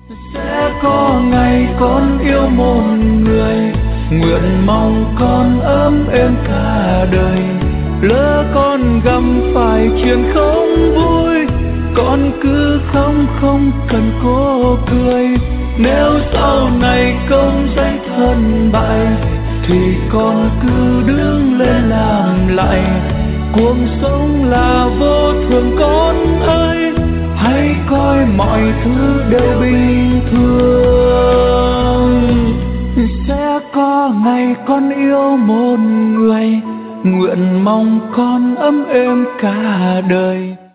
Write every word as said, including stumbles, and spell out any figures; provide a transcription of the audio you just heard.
Sẽ có ngày con yêu một người, nguyện mong con ấm êm cả đời. Lỡ con gặp phải chuyện không vui, con cứ không không cần cố cười. Nếu sau này công danh thân bại, thì con cứ đứng lên làm lại. Cuộc sống là vô thường con ơi, hãy coi mọi thứ đều bình thường. Sẽ có ngày con yêu một người, nguyện mong con ấm êm cả đời.